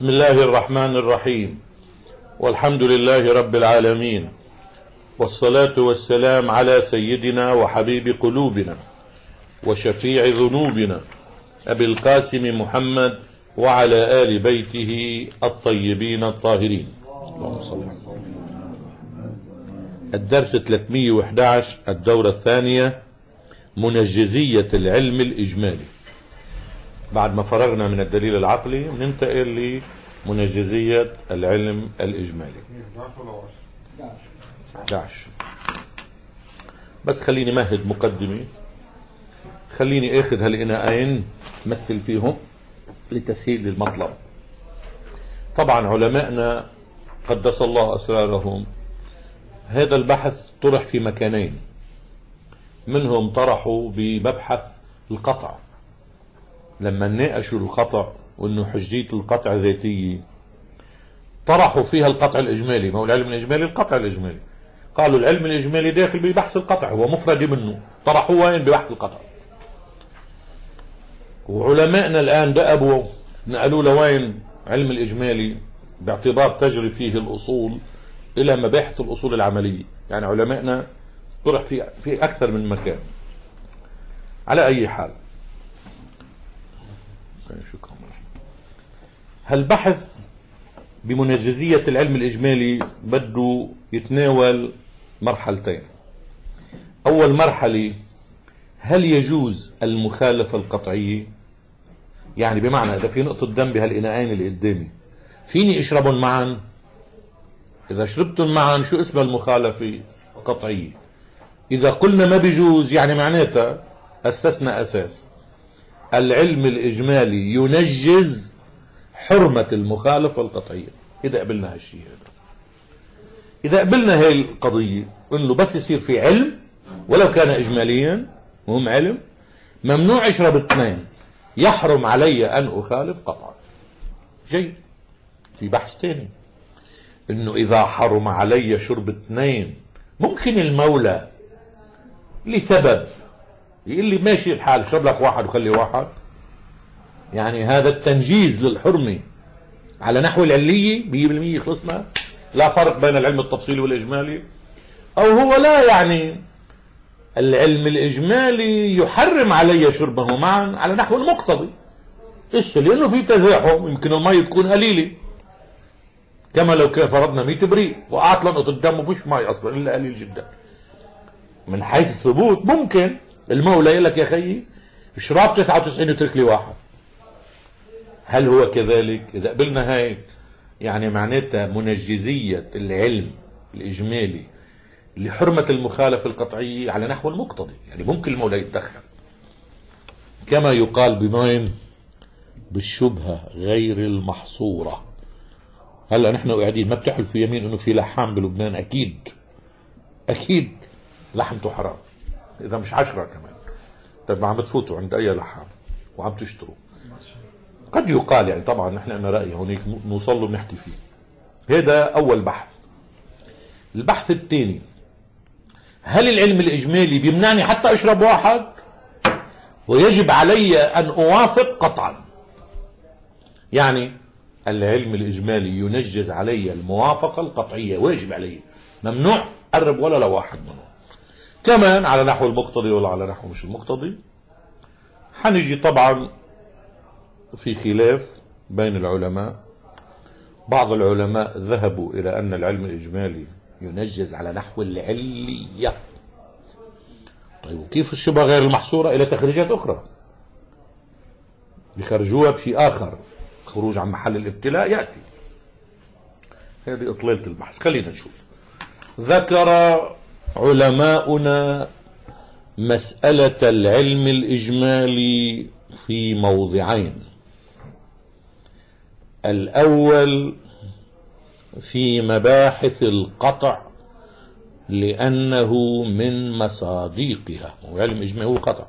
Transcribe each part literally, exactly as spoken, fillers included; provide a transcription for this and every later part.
بسم الله الرحمن الرحيم، والحمد لله رب العالمين، والصلاة والسلام على سيدنا وحبيب قلوبنا وشفيع ذنوبنا أبي القاسم محمد وعلى آل بيته الطيبين الطاهرين. اللهم صل على سيدنا. الدرس ثلاثمئة وأحد عشر، الدورة الثانية، منجزية العلم الإجمالي. بعد ما فرغنا من الدليل العقلي ننتقل لمنجزية العلم الإجمالي. داعش. بس خليني مهد مقدمة، خليني اخذ هالإناءين مثل فيهم لتسهيل المطلب. طبعا علماءنا قدس الله أسرارهم هذا البحث طرح في مكانين، منهم طرحوا بمبحث القطع لما ناقشوا القطع وانه حجية القطع ذاتية، طرحوا فيها القطع الإجمالي. ما هو العلم الإجمالي القطع الإجمالي، قالوا العلم الإجمالي داخل ببحث القطع، هو مفرد منه، طرحوه وين؟ ببحث القطع. وعلمائنا الآن دأبوا نقلوا لوين علم الإجمالي باعتبار تجري فيه الأصول إلى مباحث الأصول العملية. يعني علمائنا طرح في في أكثر من مكان. على أي حال، شكرا. هالبحث بمنجزية العلم الإجمالي بده يتناول مرحلتين. أول مرحلة، هل يجوز المخالفة القطعية؟ يعني بمعنى إذا في نقطة دم بهالإناءين اللي قدامي فيني اشربهم معا؟ إذا شربتهم معا شو اسمها المخالفة القطعية؟ إذا قلنا ما بيجوز يعني معناتها أسسنا أساس العلم الإجمالي ينجز حرمة المخالفة القطعية. إذا قبلنا هالشيء هذا، إذا قبلنا هاي القضية إنه بس يصير في علم ولو كان إجماليا، مهم علم، ممنوع يشرب اثنين، يحرم علي أن أخالف قطعا. جيد. في بحث تاني إنه إذا حرم علي شرب اثنين ممكن المولى لسبب يقول لي ماشي الحال شرب لك واحد وخلي واحد، يعني هذا التنجيز للحرمة على نحو العلية مية بالمية، خلصنا، لا فرق بين العلم التفصيلي والإجمالي. أو هو لا، يعني العلم الإجمالي يحرم علي شربه معا على نحو المقتضي. إيش؟ لأنه في تزاحم، يمكن المي تكون قليلة، كما لو كان فرضنا مئة بريق وقعت لنقطة الدم وفيش مي أصلا إلا قليل جدا. من حيث الثبوت ممكن المولى يقول لك يا خيي اشرب تسعة وتسعين وترك لي واحد. هل هو كذلك؟ إذا قبلنا هاي يعني معناتها منجزية العلم الإجمالي لحرمة المخالفة القطعية على نحو المقتضي، يعني ممكن المولى يتدخل كما يقال بمين؟ بالشبهة غير المحصورة. هلا نحن قاعدين ما بتحلفوا يمين انه في لحام بلبنان؟ اكيد اكيد لحمته حرام، اذا مش عشرة كمان. طيب ما عم بتفوتوا عند اي لحام وعم تشتروا؟ قد يقال، يعني طبعا نحن لنا رأي هونيك نوصل له نحكي فيه. هذا اول بحث. البحث الثاني، هل العلم الإجمالي بيمنعني حتى أشرب واحد ويجب علي أن أوافق قطعا؟ يعني العلم الإجمالي ينجز علي الموافقة القطعية، واجب علي، ممنوع أقرب ولا لواحد منهم. كمان على نحو المقتضي ولا على نحو مش المقتضي. حنجي طبعا في خلاف بين العلماء. بعض العلماء ذهبوا إلى أن العلم الإجمالي ينجز على نحو العلية. طيب وكيف الشبهة غير المحصورة؟ إلى تخريجات أخرى يخرجوها بشيء آخر، خروج عن محل الابتلاء يأتي. هذه إطلالة البحث. خلينا نشوف. ذكر علماؤنا مسألة العلم الإجمالي في موضعين. الأول في مباحث القطع لأنه من مصاديقها، وعلم إجمالي هو قطع.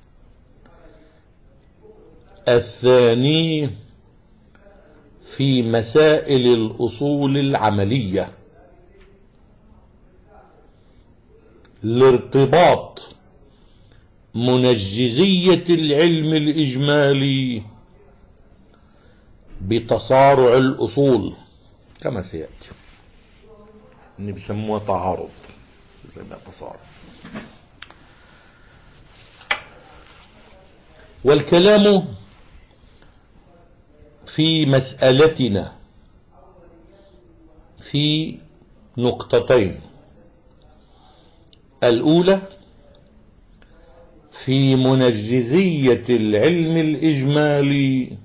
الثاني في مسائل الأصول العملية، لارتباط منجزية العلم الإجمالي بتصارع الأصول كما سيأتي، إن بيسموها تعارض زي ما تصارع. والكلام في مسألتنا في نقطتين: الأولى في منجزية العلم الإجمالي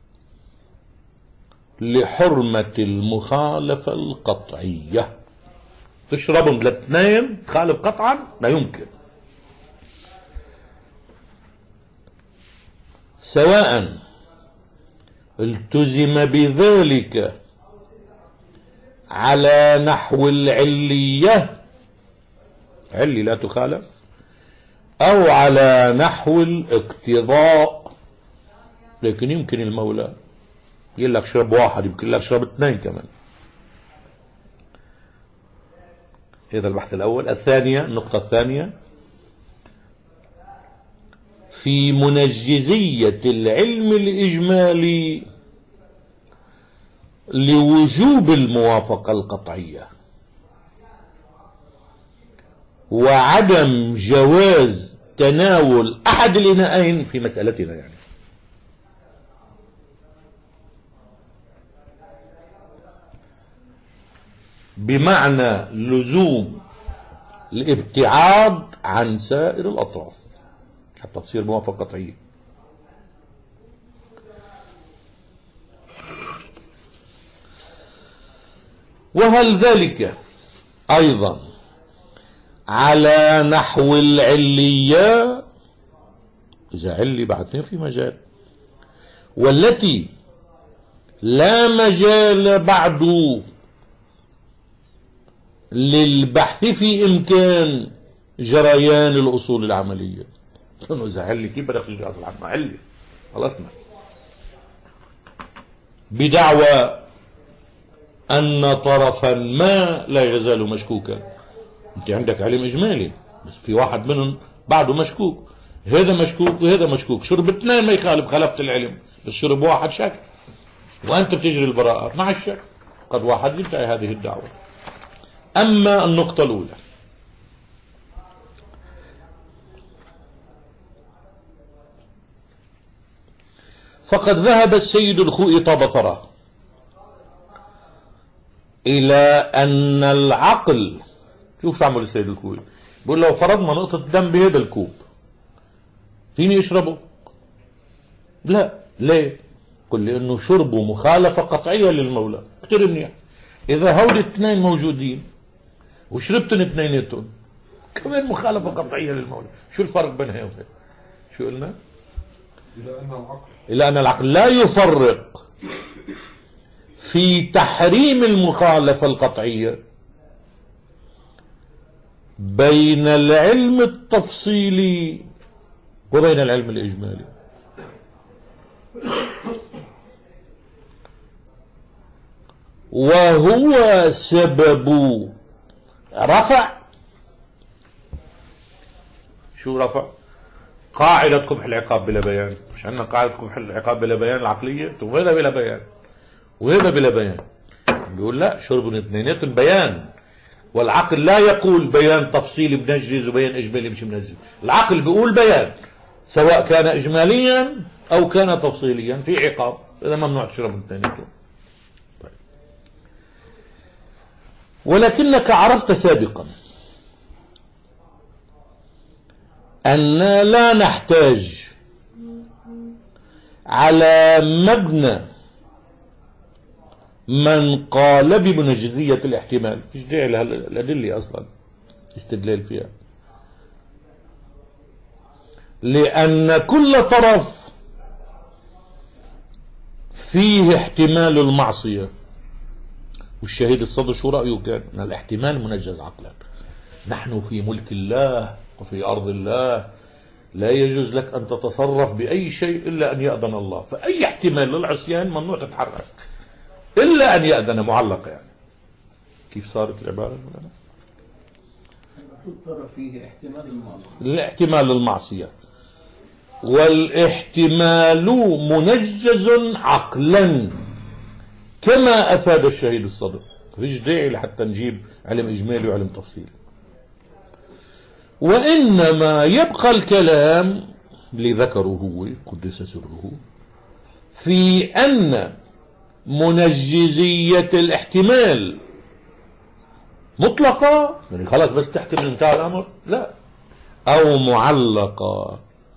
لحرمة المخالفة القطعية. تشربهم الاثنين تخالف قطعا؟ لا يمكن. سواء التزم بذلك على نحو العلية، علي لا تخالف، أو على نحو الاقتضاء. لكن يمكن المولى يقول لك اشرب واحد، يمكن لك اشرب اثنين كمان. هذا البحث الأول. الثانية، النقطة الثانية في منجزية العلم الإجمالي لوجوب الموافقة القطعية وعدم جواز تناول أحد الإناءين في مسألتنا، يعني بمعنى لزوم الابتعاد عن سائر الأطراف حتى تصير موافقة قطعية. وهل ذلك أيضا على نحو العلية؟ إذا علي بعدين في مجال، والتي لا مجال بعد للبحث في إمكان جريان الأصول العملية. لأنه إذا علي كيف بدك تجي أصل عنه؟ علي خلصنا. بدعوى أن طرفا ما لا يزال مشكوكا. أنت عندك علم إجمالي بس في واحد منهم بعده مشكوك، هذا مشكوك وهذا مشكوك، شرب اثنين ما يخالف، خالفت العلم، بس شرب واحد شك، وأنت بتجري البراءة مع الشك، قد واحد ينتهي هذه الدعوة. أما النقطة الأولى، فقد ذهب السيد الخوئي طبطرة إلى أن العقل، شوف شو عمل السيد الخوئي، بيقول لو فرضنا نقطة دم بهذا الكوب فيني يشربه؟ لا. ليه؟ قل لأنه شربه مخالفة قطعية للمولى. كتير منيح. إذا هودي اثنين موجودين وشربتن اثنيناتهم كمان مخالفة قطعية للمولى، شو الفرق بين هذا؟ شو قلنا؟ إلى أن العقل إلى أن العقل لا يفرق في تحريم المخالفة القطعية بين العلم التفصيلي وبين العلم الإجمالي. وهو سبب رفع، شو رفع؟ قاعدة قبح العقاب بلا بيان. مش عندنا قاعدة قبح العقاب بلا بيان العقلية؟ وهذا بلا بيان وهذا بلا بيان. بيقول لا، شرب اثنينات بيان، والعقل لا يقول بيان تفصيلي بنجز وبيان إجمالي مش منجز. العقل بيقول بيان سواء كان إجماليا أو كان تفصيليا في عقاب، إذا ممنوع تشرب اثنيناتهم. طيب. ولكنك عرفت سابقا أن لا نحتاج على مبنى من قال بمنجزية الاحتمال، فيش داعي للأدلة أصلا استدلال فيها، لأن كل طرف فيه احتمال المعصية. والشهيد الصدر شو رأيه كان؟ أن الاحتمال منجز عقلا. نحن في ملك الله وفي أرض الله، لا يجوز لك أن تتصرف بأي شيء إلا أن يأذن الله، فأي احتمال للعصيان ممنوع تتحرك إلا أن يأذن، معلق يعني. كيف صارت العبارة؟ فيه احتمال المعصية، الاحتمال المعصية، والاحتمال منجز عقلا كما أفاد الشهيد الصدق. فيش داعي لحتى نجيب علم إجمالي وعلم تفصيلي. وإنما يبقى الكلام اللي ذكره هو قدس سره في أن منجزية الاحتمال مطلقة، يعني خلاص بس تحتمل انتهى الأمر، لا، أو معلقة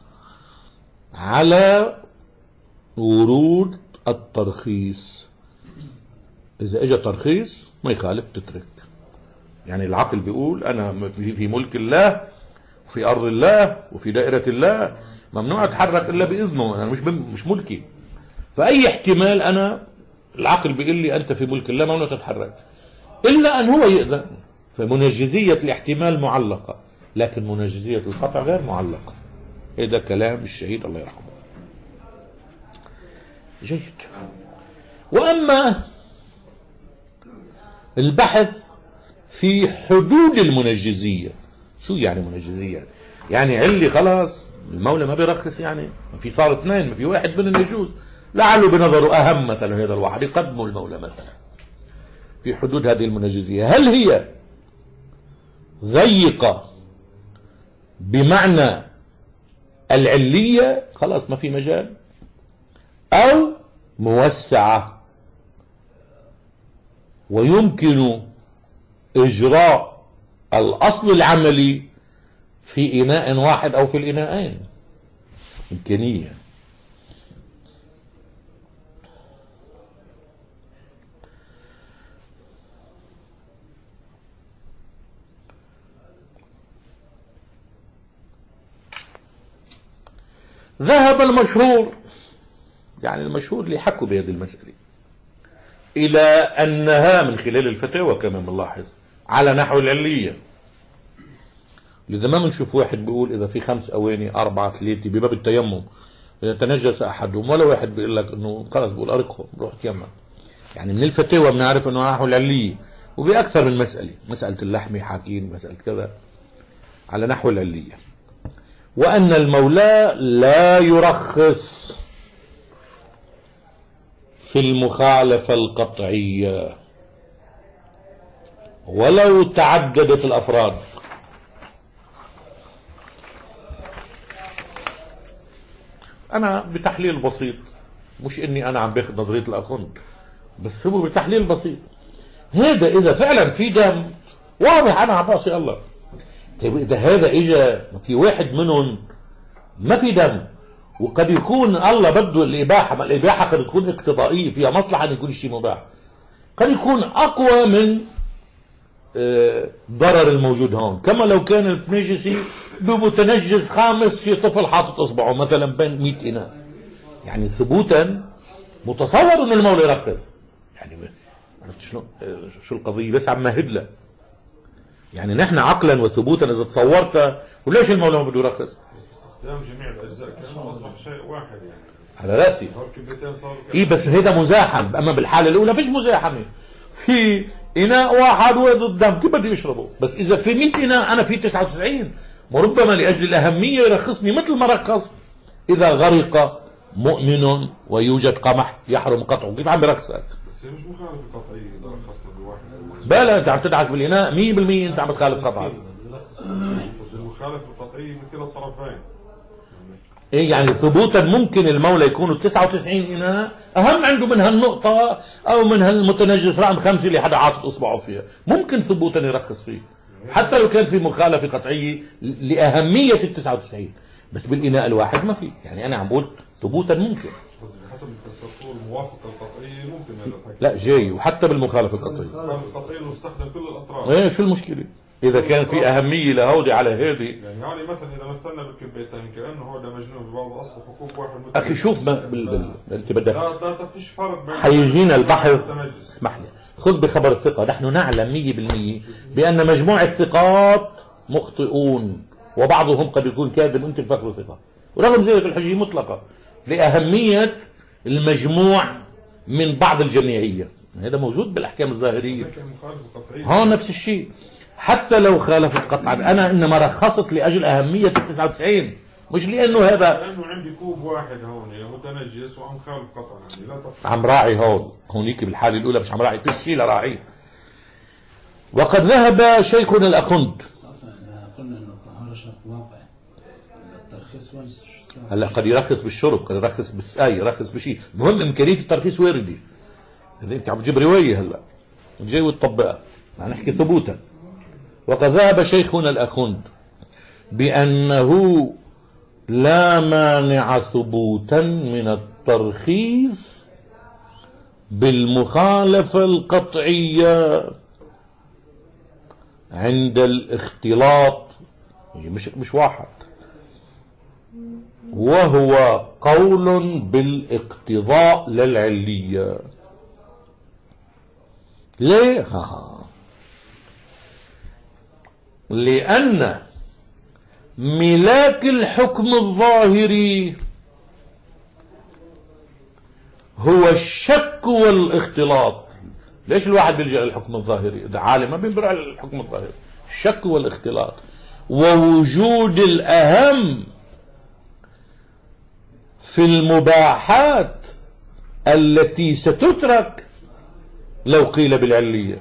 على ورود الترخيص. إذا اجى ترخيص ما يخالف تترك. يعني العقل بيقول أنا في ملك الله وفي أرض الله وفي دائرة الله، ممنوع أتحرك إلا بإذنه، أنا مش مش ملكي. فأي احتمال أنا العقل بيقول لي أنت في ملك الله ممنوع تتحرك إلا أن هو يأذن. فمنجزية الاحتمال معلقة، لكن منجزية القطع غير معلقة. هذا كلام الشهيد الله يرحمه. جيد. وأما البحث في حدود المنجزية، شو يعني منجزية؟ يعني علي خلاص المولى ما بيرخص، يعني ما في صار اثنين، ما في واحد منهم يجوز، لعله بنظره أهم مثلا هذا الواحد يقدمه المولى مثلا في حدود هذه المنجزية. هل هي ضيقة بمعنى العلية خلاص ما في مجال، أو موسعة ويمكن إجراء الأصل العملي في إناء واحد أو في الإناءين؟ إمكانية. ذهب المشهور، يعني المشهور اللي حكوا بهذه المسألة، إلى أنها من خلال الفتاوى كما بنلاحظ على نحو العلية. لذا ما بنشوف واحد بيقول إذا في خمس أواني أربعة ثلاثة بباب التيمم إذا تنجس أحدهم، ولا واحد بيقول لك إنه خلاص بيقول أرقهم روح تيمم. يعني من الفتاوى بنعرف إنه نحو العلية، وبأكثر من مسألة، مسألة اللحم حاكين، مسألة كذا على نحو العلية. وأن المولى لا يرخص في المخالفة القطعية ولو تعددت الأفراد. أنا بتحليل بسيط، مش إني أنا عم باخذ نظرية الأخوند، بس هو بتحليل بسيط. هذا إذا فعلا في دم واضح أنا عم بعصي الله. طيب إذا هذا إجا في واحد منهم ما في دم، وقد يكون الله بده الإباحة، ما الإباحة قد تكون اقتضائية فيها مصلحة أن يكون شيء مباح، قد يكون أقوى من ضرر الموجود هون. كما لو كان النجسي بمتنجس خامس في طفل حاطط إصبعه مثلا بين مئة إناء، يعني ثبوتا متصور أن المولى يرخص. يعني عرفت شلون شو القضية؟ بس عم مهد له. يعني نحن عقلا وثبوتا إذا تصورت وليش المولى ما بده يرخص؟ استخدام جميع الأجزاء كأنه أصبح شيء واحد يعني. على راسي. إيه بس هذا مزاحم، أما بالحالة الأولى فيش مزاحمة. في إناء واحد وهذا الدم كيف بده يشربه؟ بس إذا في مئة إناء أنا في تسعة وتسعين، وربما لأجل الأهمية يرخصني مثل ما رخص إذا غرق مؤمن ويوجد قمح يحرم قطعه. كيف عم برخصك؟ بس هي مش مخالفة قطعية إذا رخصنا بواحد. بلا أنت عم تدعس بالإناء مية بالمية أنت عم تخالف قطعا. بس المخالفة القطعية من كلا الطرفين. إيه يعني ثبوتا ممكن المولى يكونوا تسعة وتسعين إناء أهم عنده من هالنقطة أو من هالمتنجس رقم خمسة اللي حدا عاطط إصبعه فيها، ممكن ثبوتا يرخص فيه حتى لو كان في مخالفة قطعية لأهمية ال تسعة وتسعين، بس بالإناء الواحد ما في. يعني أنا عم بقول ثبوتا ممكن. حسب التسطور المواسطة القطعية ممكن هذا الحكي. لا جاي، وحتى بالمخالفة القطعية. القطعية انه استخدم كل الاطراف. ايه شو المشكلة؟ إذا كان في أهمية لهودي على هذه. يعني يعني مثلا إذا مثلنا بالكبيتين كأنه هو ده مجنون ببعض أصل حقوق واحد متنجس. أخي شوف ما بال... بال... أنت بدك. لا لا فيش فرق بين. حيجينا البحث. اسمح لي. خذ بخبر الثقة، نحن نعلم مية بالمية بأن مجموع الثقات مخطئون وبعضهم قد يكون كاذب وأنت تفكره ثقة، ورغم ذلك الحجية مطلقة لأهمية المجموع من بعض الجميعية. هذا موجود بالأحكام الظاهرية. ها نفس الشيء. حتى لو خالفت قطعا أنا إنما رخصت لأجل أهمية التسعة وتسعين، مش لأنه هذا لأنه عندي كوب واحد هون متنجس وعم خالف قطعا عندي لا تفرق. عم راعي هون هونيك بالحالة الأولى مش عم راعي في شيء لراعيه. وقد ذهب شيخنا الأخند. قلنا أن الطهارة شرط واقع. الترخيص وين؟ هلا قد يرخص بالشرب، قد يرخص بالسقاي، يرخص بشيء، المهم إمكانية الترخيص واردة. إذا أنت عم تجيب رواية هلا جاي وتطبقها، عم نحكي ثبوتا. وقد ذهب شيخنا الأخند بأنه لا مانع ثبوتا من الترخيص بالمخالفة القطعية عند الاختلاط، مش مش واحد، وهو قول بالاقتضاء للعلية. ليه؟ ها. لأن ملاك الحكم الظاهري هو الشك والاختلاط. ليش الواحد بيلجأ للحكم الظاهري؟ إذا عالم ما بينبرع للحكم الظاهري. الشك والاختلاط ووجود الأهم في المباحات التي ستترك لو قيل بالعلية.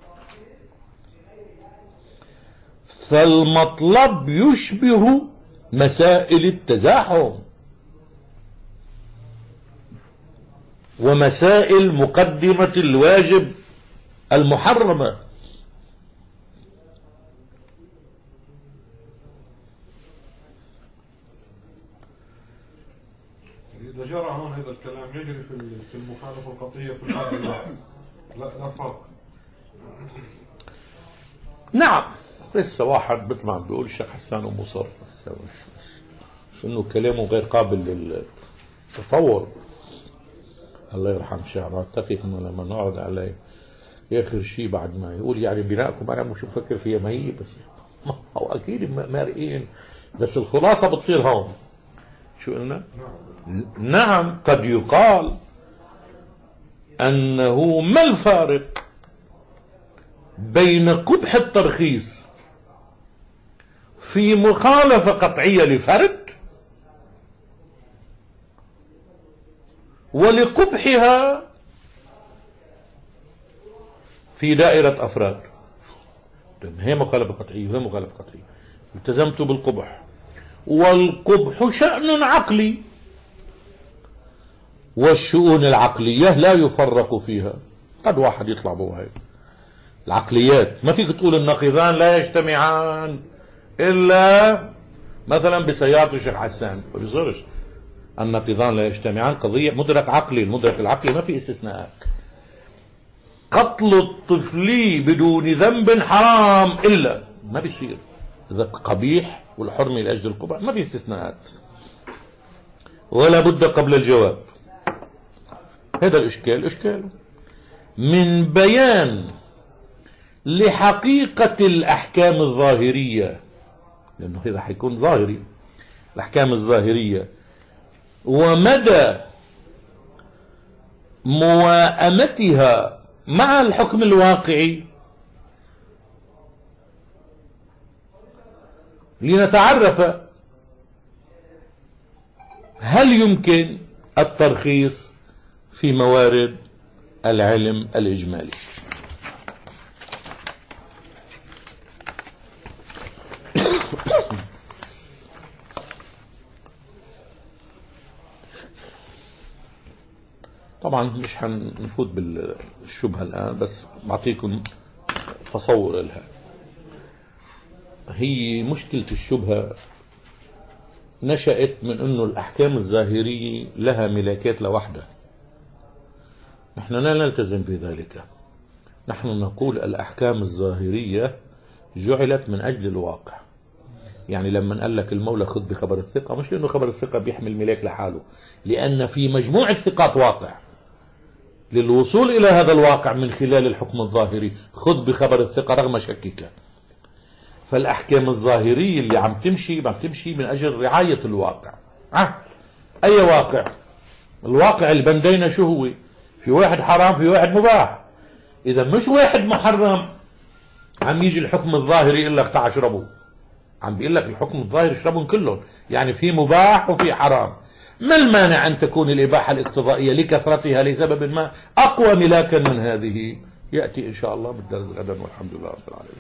فالمطلب يشبه مسائل التزاحم ومسائل مقدمة الواجب المحرمة. إذا جرى هون هذا الكلام يجري في المخالفة القطعية في الأرض لا لا فرق. نعم لسه واحد مثل ما عم بيقول الشيخ حسان ومصر مش انه كلامه غير قابل للتصور. الله يرحم شعره اتفق انه لما نقعد عليه اخر شيء بعد ما يقول يعني بناءكم انا مش مفكر فيها ما هي بس هو اكيد مارقين بس الخلاصه بتصير هون. شو قلنا؟ نعم قد يقال انه ما الفارق بين قبح الترخيص في مخالفة قطعية لفرد ولقبحها في دائرة أفراد. هي مخالفة قطعية وهي مخالفة قطعية، التزمت بالقبح، والقبح شأن عقلي والشؤون العقلية لا يفرق فيها. قد واحد يطلع بوهي العقليات ما فيك تقول النقيضان لا يجتمعان إلا مثلا بسيارة الشيخ حسان، ما بيصيرش النقيضان لا يجتمعان. قضية مدرك عقلي، المدرك العقلي ما في استثناءات. قتل الطفل بدون ذنب حرام إلا ما بيصير، إذا قبيح والحرمة لأجل القبح ما في استثناءات ولا بد قبل الجواب. هذا الإشكال إشكال من بيان لحقيقة الأحكام الظاهرية، لأنه هذا حيكون ظاهري، الأحكام الظاهرية ومدى موائمتها مع الحكم الواقعي، لنتعرف هل يمكن الترخيص في موارد العلم الإجمالي. طبعا مش هنفوت بالشبهة الآن، بس بعطيكم تصور لها. هي مشكلة الشبهة نشأت من أنه الأحكام الظاهرية لها ملاكات لوحدها. نحن لا نلتزم بذلك. نحن نقول الأحكام الظاهرية جعلت من أجل الواقع. يعني لما قال لك المولى خذ بخبر الثقة، مش لأنه خبر الثقة بيحمل ملاك لحاله، لأن في مجموعة ثقات واقع. للوصول إلى هذا الواقع من خلال الحكم الظاهري خذ بخبر الثقة رغم شكك. فالأحكام الظاهرية اللي عم تمشي عم تمشي من أجل رعاية الواقع. أه؟ أي واقع؟ الواقع اللي بندينا شو هو؟ في واحد حرام في واحد مباح. إذا مش واحد محرم عم يجي الحكم الظاهري إلا اقطع اشربه، عم بيقول لك الحكم الظاهر اشربهم كلهم، يعني في مباح وفي حرام. ما المانع أن تكون الإباحة الاقتضائية لكثرتها لسبب ما أقوى ملاكا من هذه؟ يأتي إن شاء الله بالدرس غدا، والحمد لله رب العالمين.